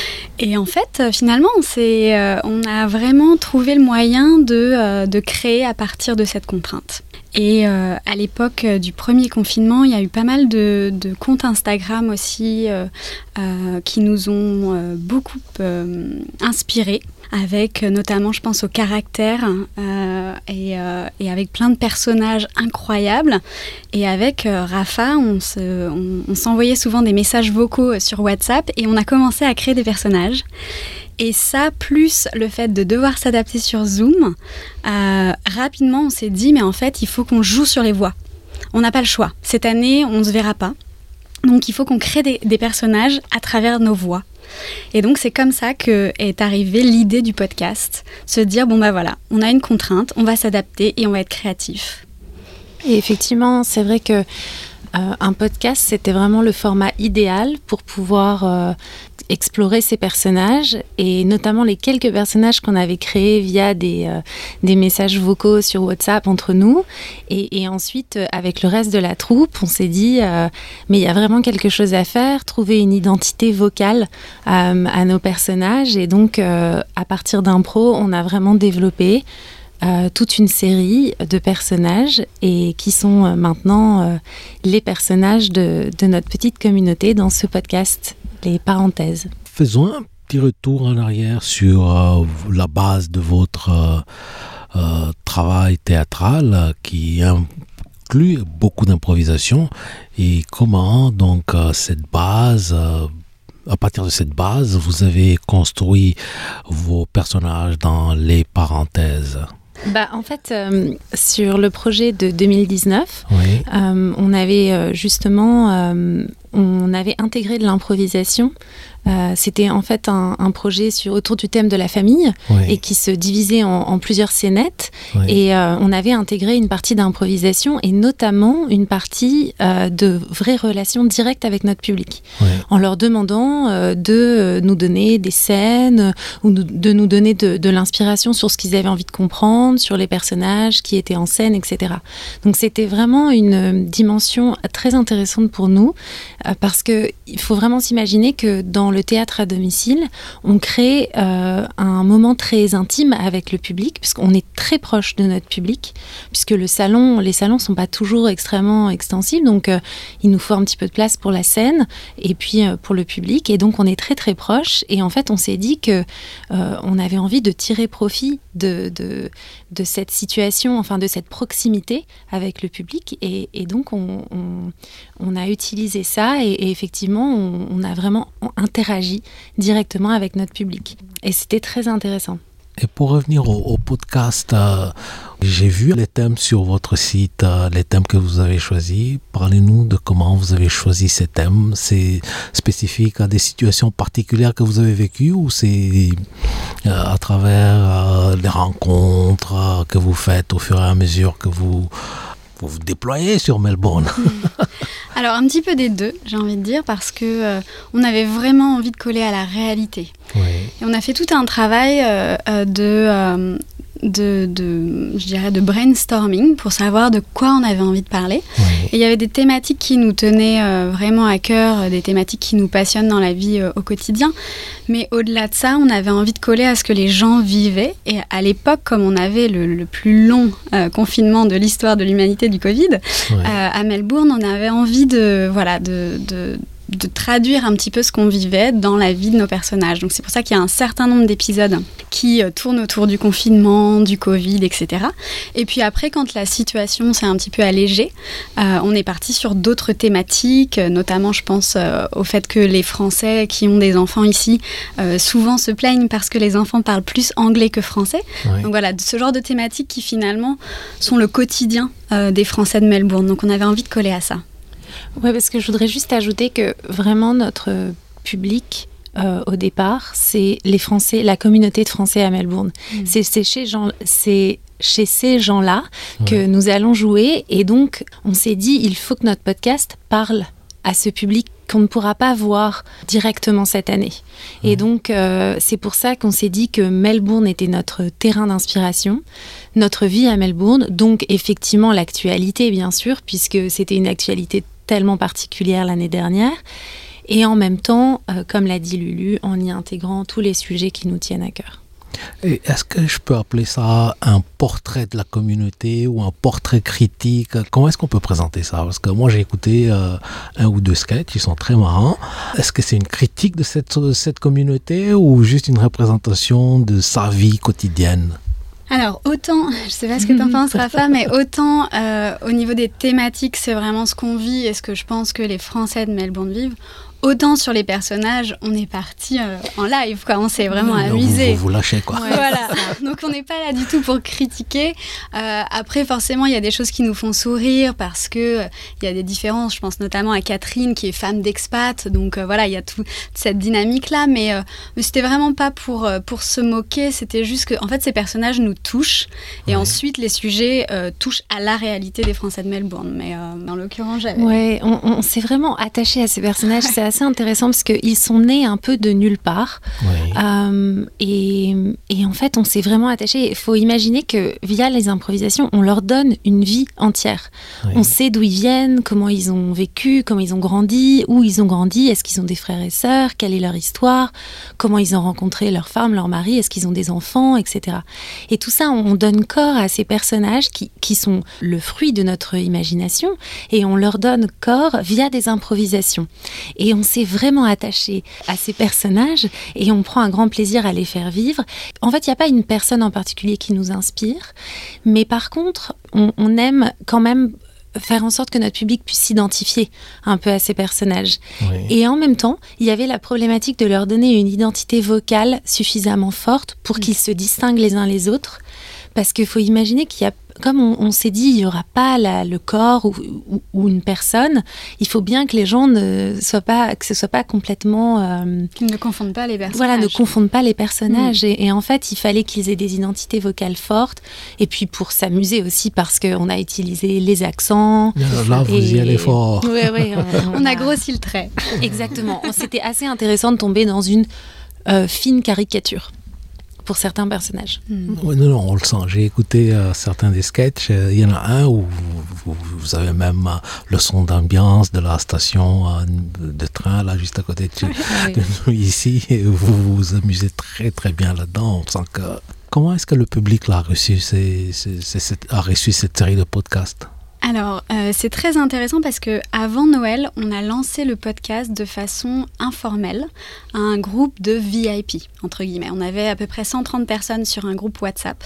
Et en fait, finalement, c'est, euh, on a vraiment trouvé le moyen de, euh, de créer à partir de cette contrainte. Et euh, à l'époque du premier confinement, il y a eu pas mal de, de comptes Instagram aussi euh, euh, qui nous ont euh, beaucoup euh, inspirés, avec notamment, je pense, au caractère euh, et, euh, et avec plein de personnages incroyables. Et avec euh, Rafa, on, se, on, on s'envoyait souvent des messages vocaux sur WhatsApp et on a commencé à créer des personnages. Et ça, plus le fait de devoir s'adapter sur Zoom, euh, rapidement on s'est dit, mais en fait, il faut qu'on joue sur les voix. On n'a pas le choix. Cette année, on ne se verra pas. Donc, il faut qu'on crée des, des personnages à travers nos voix. Et donc, c'est comme ça qu'est arrivée l'idée du podcast. Se dire, bon bah voilà, on a une contrainte, on va s'adapter et on va être créatif. Et effectivement, c'est vrai que Euh, un podcast, c'était vraiment le format idéal pour pouvoir euh, explorer ces personnages, et notamment les quelques personnages qu'on avait créés via des, euh, des messages vocaux sur WhatsApp entre nous. Et, et ensuite, euh, avec le reste de la troupe, on s'est dit, euh, mais il y a vraiment quelque chose à faire, trouver une identité vocale euh, à nos personnages. Et donc, euh, à partir d'impro, on a vraiment développé Euh, toute une série de personnages et qui sont euh, maintenant euh, les personnages de, de notre petite communauté dans ce podcast, les parenthèses. Faisons un petit retour en arrière sur euh, la base de votre euh, euh, travail théâtral euh, qui inclut beaucoup d'improvisation, et comment donc euh, cette base euh, à partir de cette base, vous avez construit vos personnages dans les parenthèses. Bah, en fait, euh, sur le projet de deux mille dix-neuf, oui. euh, on avait euh, justement euh, on avait intégré de l'improvisation. Euh, c'était en fait un, un projet sur, autour du thème de la famille, oui. et qui se divisait en, en plusieurs scénettes. Oui. Et euh, on avait intégré une partie d'improvisation et notamment une partie euh, de vraies relations directes avec notre public, oui. en leur demandant euh, de nous donner des scènes ou de nous donner de, de l'inspiration sur ce qu'ils avaient envie de comprendre, sur les personnages qui étaient en scène, et cetera. Donc c'était vraiment une dimension très intéressante pour nous, euh, parce qu'il faut vraiment s'imaginer que dans le théâtre à domicile, on crée euh, un moment très intime avec le public, puisqu'on est très proche de notre public, puisque le salon, les salons ne sont pas toujours extrêmement extensibles, donc euh, il nous faut un petit peu de place pour la scène et puis euh, pour le public, et donc on est très très proche. Et en fait, on s'est dit que euh, on avait envie de tirer profit de, de, de cette situation, enfin de cette proximité avec le public, et, et donc on, on, on a utilisé ça, et, et effectivement, on, on a vraiment interagi directement avec notre public. Et c'était très intéressant. Et pour revenir au, au podcast, euh, j'ai vu les thèmes sur votre site, euh, les thèmes que vous avez choisis. Parlez-nous de comment vous avez choisi ces thèmes. C'est spécifique à des situations particulières que vous avez vécues, ou c'est euh, à travers euh, les rencontres euh, que vous faites au fur et à mesure que vous vous, vous déployez sur Melbourne? Alors un petit peu des deux, j'ai envie de dire, parce que euh, on avait vraiment envie de coller à la réalité. Oui. Et on a fait tout un travail euh, de, euh, de, de, je dirais, de brainstorming pour savoir de quoi on avait envie de parler. Oui. Et il y avait des thématiques qui nous tenaient euh, vraiment à cœur, des thématiques qui nous passionnent dans la vie euh, au quotidien. Mais au-delà de ça, on avait envie de coller à ce que les gens vivaient. Et à l'époque, comme on avait le, le plus long euh, confinement de l'histoire de l'humanité du Covid, oui. euh, à Melbourne, on avait envie de, voilà, de, de, de traduire un petit peu ce qu'on vivait dans la vie de nos personnages. Donc c'est pour ça qu'il y a un certain nombre d'épisodes qui euh, tournent autour du confinement, du Covid, et cetera. Et puis après, quand la situation s'est un petit peu allégée, euh, on est parti sur d'autres thématiques, notamment je pense euh, au fait que les Français qui ont des enfants ici euh, souvent se plaignent parce que les enfants parlent plus anglais que français. Oui. Donc voilà, ce genre de thématiques qui finalement sont le quotidien euh, des Français de Melbourne. Donc on avait envie de coller à ça. Oui, parce que je voudrais juste ajouter que vraiment notre public euh, au départ, c'est les Français, la communauté de Français à Melbourne. Mmh. C'est, c'est, chez Jean, c'est chez ces gens-là ouais. que nous allons jouer, et donc on s'est dit il faut que notre podcast parle à ce public qu'on ne pourra pas voir directement cette année. Mmh. Et donc, euh, c'est pour ça qu'on s'est dit que Melbourne était notre terrain d'inspiration, notre vie à Melbourne, donc effectivement l'actualité, bien sûr, puisque c'était une actualité tellement particulière l'année dernière, et en même temps, euh, comme l'a dit Lulu, en y intégrant tous les sujets qui nous tiennent à cœur. Et est-ce que je peux appeler ça un portrait de la communauté ou un portrait critique? Comment est-ce qu'on peut présenter ça? Parce que moi, j'ai écouté euh, un ou deux sketchs, ils sont très marrants. Est-ce que c'est une critique de cette, de cette communauté ou juste une représentation de sa vie quotidienne? Alors, autant, je ne sais pas ce que tu en penses, Rafa, mais autant euh, au niveau des thématiques, c'est vraiment ce qu'on vit et ce que je pense que les Français de Melbourne vivent. Autant sur les personnages, on est parti euh, en live, quoi. On s'est vraiment non, amusé. Vous, vous, vous lâchez, quoi. Ouais, voilà. Donc on n'est pas là du tout pour critiquer. Euh, après, forcément, il y a des choses qui nous font sourire parce que il euh, y a des différences. Je pense notamment à Catherine qui est femme d'expat. Donc euh, voilà, il y a toute cette dynamique-là. Mais, euh, mais c'était vraiment pas pour, euh, pour se moquer. C'était juste que, en fait, ces personnages nous touchent. Et ouais. ensuite, les sujets euh, touchent à la réalité des Français de Melbourne. Mais euh, dans l'occurrence, j'avais... Ouais, on, on s'est vraiment attaché à ces personnages. C'est assez intéressant parce qu'ils sont nés un peu de nulle part. Oui. Euh, et, et en fait, on s'est vraiment attaché. Il faut imaginer que via les improvisations, on leur donne une vie entière. Oui. On sait d'où ils viennent, comment ils ont vécu, comment ils ont grandi, où ils ont grandi, est-ce qu'ils ont des frères et sœurs, quelle est leur histoire, comment ils ont rencontré leur femme, leur mari, est-ce qu'ils ont des enfants, et cetera. Et tout ça, on donne corps à ces personnages qui, qui sont le fruit de notre imagination et on leur donne corps via des improvisations. Et on s'est vraiment attaché à ces personnages et on prend un grand plaisir à les faire vivre. En fait, il n'y a pas une personne en particulier qui nous inspire, mais par contre, on, on aime quand même faire en sorte que notre public puisse s'identifier un peu à ces personnages. Oui. Et en même temps, il y avait la problématique de leur donner une identité vocale suffisamment forte pour qu'ils se distinguent les uns les autres. Parce qu'il faut imaginer qu'il y a, comme on, on s'est dit, il n'y aura pas la, le corps ou, ou, ou une personne, il faut bien que les gens ne soient pas, que ce ne soit pas complètement... Euh, Qu'ils ne confondent pas les personnages. Voilà, ne confondent pas les personnages. Mmh. Et, et en fait, il fallait qu'ils aient des identités vocales fortes. Et puis pour s'amuser aussi, parce qu'on a utilisé les accents. Là, vous et, y allez fort. Oui, oui. On, on, on a grossi le trait. Exactement. C'était assez intéressant de tomber dans une euh, fine caricature pour certains personnages. Mmh. Oui, non, non, on le sent. J'ai écouté euh, certains des sketchs. Il euh, y en a un où vous, vous avez même euh, le son d'ambiance de la station euh, de train, là, juste à côté de, oui. de nous ici. Et vous vous amusez très, très bien là-dedans. On sent que... Comment est-ce que le public l'a reçu, c'est, c'est, c'est, a reçu cette série de podcasts? Alors, euh, c'est très intéressant parce qu'avant Noël, on a lancé le podcast de façon informelle à un groupe de V I P, entre guillemets. On avait à peu près cent trente personnes sur un groupe WhatsApp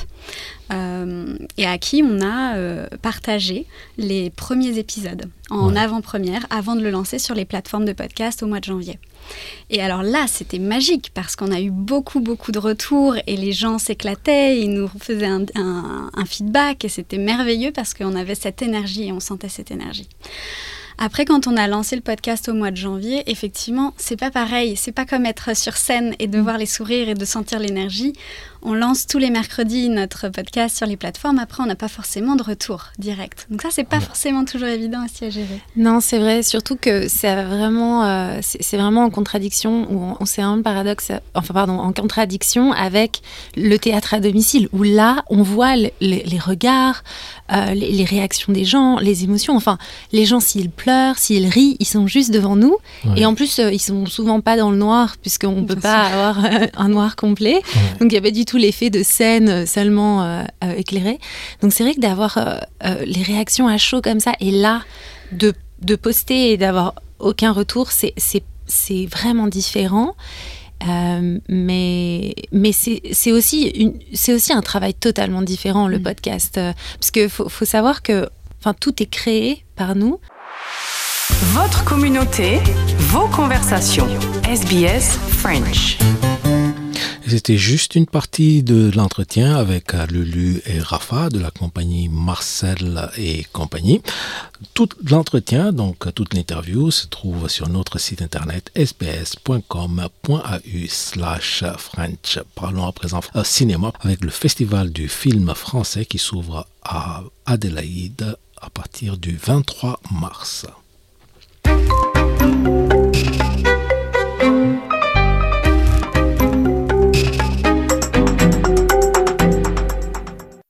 euh, et à qui on a euh, partagé les premiers épisodes en ouais. avant-première avant de le lancer sur les plateformes de podcast au mois de janvier. Et alors là, c'était magique parce qu'on a eu beaucoup, beaucoup de retours et les gens s'éclataient, ils nous faisaient un, un, un feedback et c'était merveilleux parce qu'on avait cette énergie et on sentait cette énergie. Après, quand on a lancé le podcast au mois de janvier, effectivement, c'est pas pareil. C'est pas comme être sur scène et de voir les sourires et de sentir l'énergie. On lance tous les mercredis notre podcast sur les plateformes. Après, on n'a pas forcément de retour direct. Donc ça, c'est pas forcément toujours évident aussi à gérer. Non, c'est vrai. Surtout que c'est vraiment, euh, c'est, c'est vraiment en contradiction, ou on, c'est un paradoxe, enfin pardon, en contradiction avec le théâtre à domicile, où là, on voit les, les regards, euh, les, les réactions des gens, les émotions. Enfin, les gens, s'ils pleurent, s'ils rient, ils sont juste devant nous. Ouais. Et en plus, euh, ils sont souvent pas dans le noir, puisqu'on ne peut pas avoir euh, un noir complet. Ouais. Donc, il n'y a pas du tout l'effet de scène seulement euh, euh, éclairée. Donc, c'est vrai que d'avoir euh, euh, les réactions à chaud comme ça, et là, de, de poster et d'avoir aucun retour, c'est, c'est, c'est vraiment différent. Euh, mais mais c'est, c'est, aussi une, c'est aussi un travail totalement différent, le mmh. podcast. Euh, parce qu'il faut, faut savoir que tout est créé par nous. Votre communauté, vos conversations. S B S French. C'était juste une partie de l'entretien avec Lulu et Rafa de la compagnie Marcel et compagnie. Tout l'entretien, donc toute l'interview, se trouve sur notre site internet s b s point com point a u slash French. Parlons à présent euh, cinéma avec le festival du film français qui s'ouvre à Adélaïde à partir du vingt-trois mars.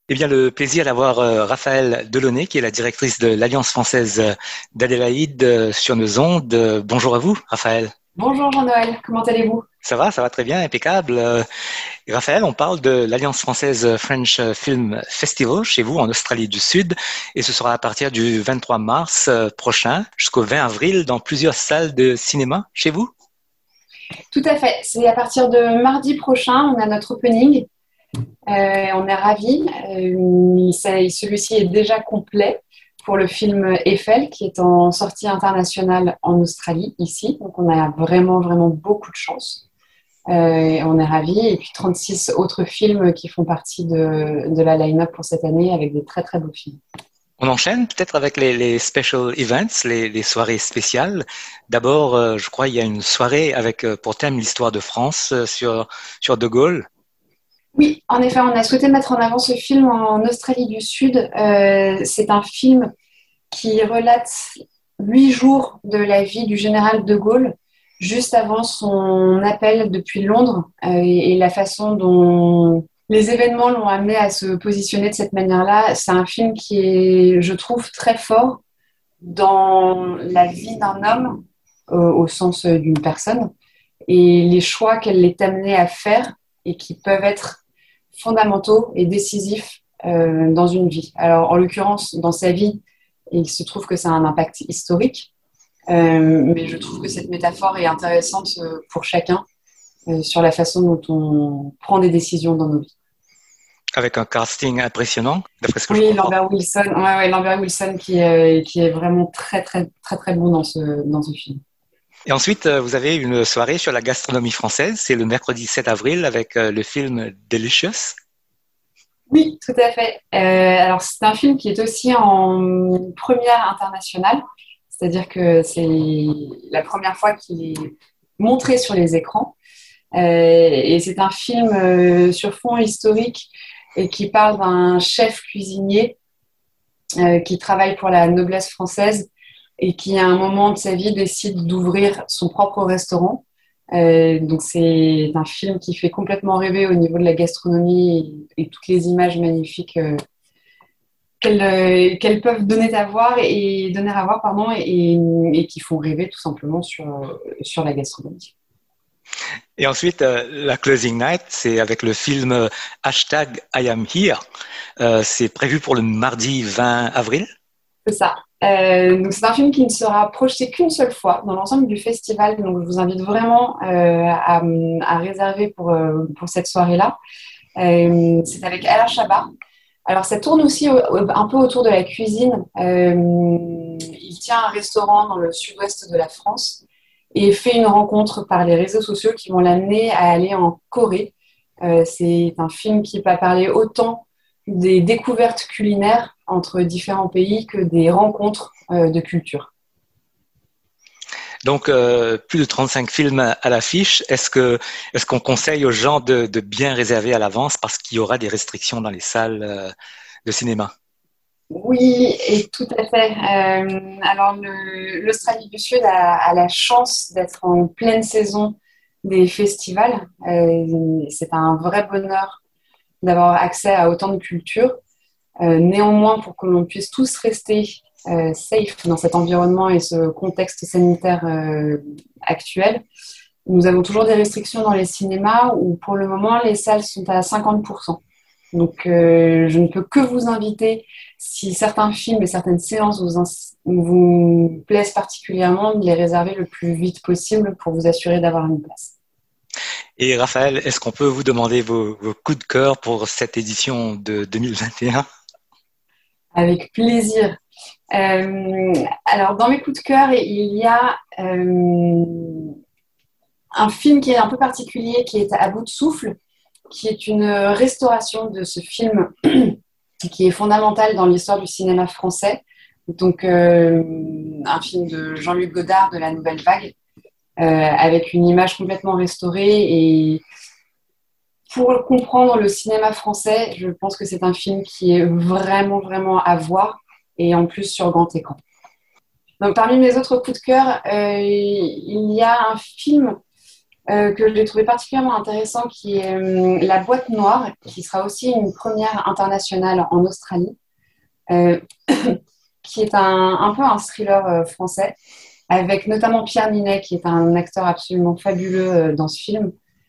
Eh bien, le plaisir d'avoir euh, Raphaëlle Delaunay, qui est la directrice de l'Alliance française d'Adélaïde euh, sur nos ondes. Euh, bonjour à vous, Raphaëlle. Bonjour Jean-Noël, comment allez-vous? Ça va, ça va très bien, impeccable. Euh, Raphaëlle, on parle de l'Alliance française French Film Festival chez vous en Australie du Sud et ce sera à partir du vingt-trois mars euh, prochain jusqu'au vingt avril dans plusieurs salles de cinéma chez vous. Tout à fait, c'est à partir de mardi prochain, on a notre opening. Euh, on est ravis. Euh, celui-ci est déjà complet pour le film Eiffel qui est en sortie internationale en Australie, ici. Donc on a vraiment, vraiment beaucoup de chance. Euh, on est ravis. Et puis trente-six autres films qui font partie de, de la line-up pour cette année avec des très, très beaux films. On enchaîne peut-être avec les, les special events, les, les soirées spéciales. D'abord, euh, je crois qu'il y a une soirée avec euh, pour thème l'histoire de France euh, sur, sur De Gaulle. Oui, en effet, on a souhaité mettre en avant ce film en Australie du Sud. Euh, c'est un film qui relate huit jours de la vie du général de Gaulle, juste avant son appel depuis Londres euh, et, et la façon dont les événements l'ont amené à se positionner de cette manière-là. C'est un film qui est, je trouve, très fort dans la vie d'un homme, euh, au sens d'une personne, et les choix qu'elle est amenée à faire et qui peuvent être fondamentaux et décisifs euh, dans une vie. Alors, en l'occurrence, dans sa vie, il se trouve que ça a un impact historique, euh, mais je trouve que cette métaphore est intéressante euh, pour chacun euh, sur la façon dont on prend des décisions dans nos vies. Avec un casting impressionnant, d'après ce que oui, je comprends. Lambert Wilson, ouais, ouais, Lambert Wilson qui est, qui est vraiment très, très, très, très bon dans ce, dans ce film. Et ensuite, vous avez une soirée sur la gastronomie française. C'est le mercredi sept avril avec le film Delicious. Oui, tout à fait. Euh, alors, c'est un film qui est aussi en première internationale. C'est-à-dire que c'est la première fois qu'il est montré sur les écrans. Euh, et c'est un film euh, sur fond historique et qui parle d'un chef cuisinier euh, qui travaille pour la noblesse française et qui, à un moment de sa vie, décide d'ouvrir son propre restaurant. Euh, donc, c'est un film qui fait complètement rêver au niveau de la gastronomie et, et toutes les images magnifiques euh, qu'elles, euh, qu'elles peuvent donner à voir, et, donner à voir pardon, et, et qui font rêver tout simplement sur, sur la gastronomie. Et ensuite, euh, la closing night, c'est avec le film euh, hashtag I am here. Euh, c'est prévu pour le mardi vingt avril. C'est ça. Euh, donc c'est un film qui ne sera projeté qu'une seule fois dans l'ensemble du festival, donc je vous invite vraiment euh, à, à réserver pour, euh, pour cette soirée-là. Euh, c'est avec Alain Chabat. Alors ça tourne aussi au, un peu autour de la cuisine. Euh, il tient un restaurant dans le sud-ouest de la France et fait une rencontre par les réseaux sociaux qui vont l'amener à aller en Corée. Euh, c'est un film qui va parler autant des découvertes culinaires entre différents pays que des rencontres euh, de culture. Donc, euh, plus de trente-cinq films à l'affiche. Est-ce que, est-ce qu'on conseille aux gens de, de bien réserver à l'avance parce qu'il y aura des restrictions dans les salles euh, de cinéma? Oui, et tout à fait. Euh, alors, le, l'Australie du Sud a, a la chance d'être en pleine saison des festivals. Euh, c'est un vrai bonheur d'avoir accès à autant de culture. Euh, néanmoins, pour que l'on puisse tous rester euh, safe dans cet environnement et ce contexte sanitaire euh, actuel, nous avons toujours des restrictions dans les cinémas où pour le moment les salles sont à cinquante pour cent. Donc euh, je ne peux que vous inviter, si certains films et certaines séances vous, ins- vous plaisent particulièrement, de les réserver le plus vite possible pour vous assurer d'avoir une place. Et Raphaël, est-ce qu'on peut vous demander vos, vos coups de cœur pour cette édition de deux mille vingt et un? Avec plaisir. Euh, alors, dans mes coups de cœur, il y a euh, un film qui est un peu particulier, qui est À bout de souffle, qui est une restauration de ce film qui est fondamental dans l'histoire du cinéma français. Donc, euh, un film de Jean-Luc Godard de la Nouvelle Vague, euh, avec une image complètement restaurée. Et pour comprendre le cinéma français, je pense que c'est un film qui est vraiment, vraiment à voir, et en plus sur grand écran. Donc, parmi mes autres coups de cœur, euh, il y a un film euh, que j'ai trouvé particulièrement intéressant, qui est euh, La Boîte Noire, qui sera aussi une première internationale en Australie, euh, qui est un, un peu un thriller euh, français, avec notamment Pierre Ninet, qui est un acteur absolument fabuleux euh, dans ce film,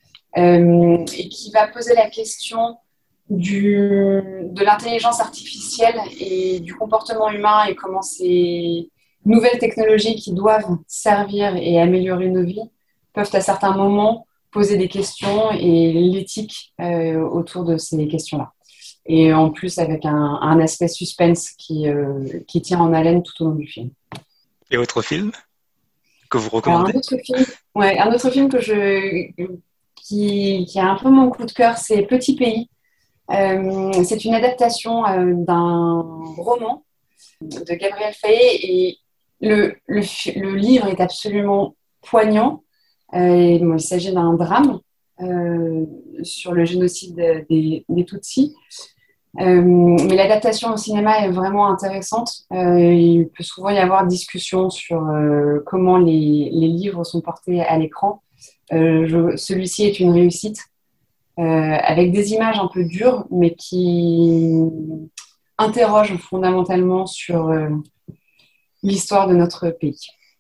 euh, et qui va poser la question du, de l'intelligence artificielle et du comportement humain et comment ces nouvelles technologies qui doivent servir et améliorer nos vies peuvent à certains moments poser des questions et l'éthique euh, autour de ces questions-là. Et en plus avec un, un aspect suspense qui, euh, qui tient en haleine tout au long du film. Et autre film que vous recommandez? Alors, un autre film, ouais, un autre film que je, qui, qui a un peu mon coup de cœur, c'est Petit Pays. Euh, c'est une adaptation euh, d'un roman de Gabriel Fayet et le, le, le livre est absolument poignant. Euh, bon, il s'agit d'un drame euh, sur le génocide des, des Tutsis. Euh, mais l'adaptation au cinéma est vraiment intéressante. Euh, il peut souvent y avoir discussion sur euh, comment les, les livres sont portés à l'écran. Euh, je, celui-ci est une réussite. Euh, avec des images un peu dures, mais qui interrogent fondamentalement sur euh, l'histoire de notre pays.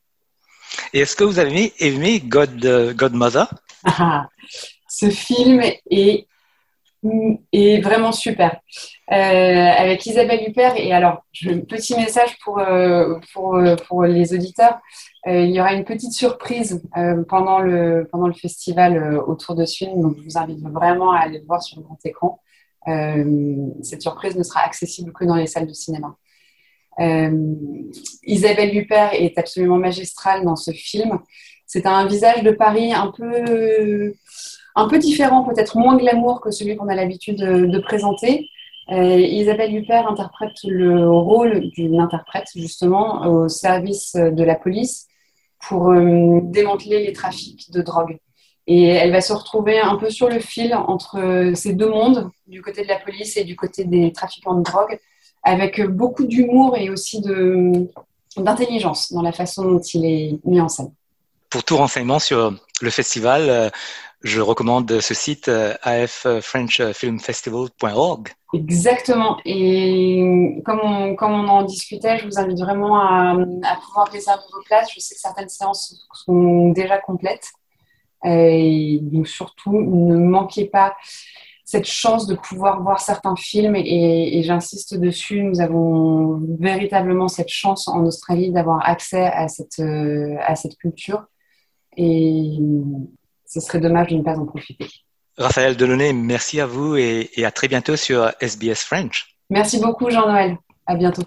Et est-ce que vous avez aimé God, uh, Godmother? Ah, ce film est, est vraiment super. Euh, avec Isabelle Huppert, et alors, je, petit message pour, euh, pour, pour les auditeurs, euh, il y aura une petite surprise euh, pendant, le, pendant le festival euh, autour de ce film, donc je vous invite vraiment à aller le voir sur le grand écran. Euh, cette surprise ne sera accessible que dans les salles de cinéma. Euh, Isabelle Huppert est absolument magistrale dans ce film. C'est un visage de Paris un peu, un peu différent, peut-être moins glamour que celui qu'on a l'habitude de, de présenter. Euh, Isabelle Huppert interprète le rôle d'une interprète justement au service de la police pour euh, démanteler les trafics de drogue. Et elle va se retrouver un peu sur le fil entre ces deux mondes, du côté de la police et du côté des trafiquants de drogue, avec beaucoup d'humour et aussi de, d'intelligence dans la façon dont il est mis en scène. Pour tout renseignement sur le festival, euh, je recommande ce site euh, a f french film festival point org. Exactement. Et comme on, comme on en discutait, je vous invite vraiment à, à pouvoir réserver vos places. Je sais que certaines séances sont déjà complètes. Et donc surtout, ne manquez pas cette chance de pouvoir voir certains films. Et, et j'insiste dessus, nous avons véritablement cette chance en Australie d'avoir accès à cette, à cette culture. Et ce serait dommage de ne pas en profiter. Raphaël Delaunay, merci à vous et, et à très bientôt sur S B S French. Merci beaucoup Jean-Noël. À bientôt.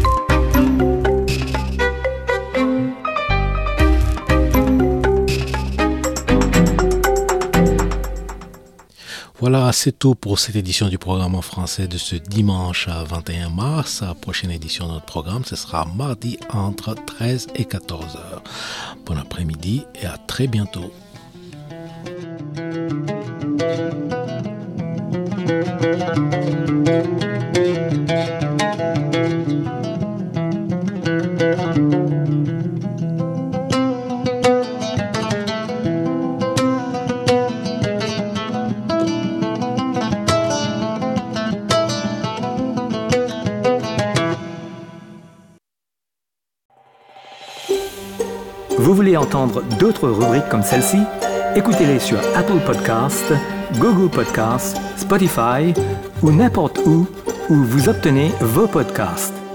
Voilà, c'est tout pour cette édition du programme en français de ce dimanche vingt et un mars. La prochaine édition de notre programme, ce sera mardi entre treize et quatorze heures. Bon après-midi et à très bientôt. Vous voulez entendre d'autres rubriques comme celle-ci? Écoutez-les sur Apple Podcasts, Google Podcasts, Spotify ou n'importe où où vous obtenez vos podcasts.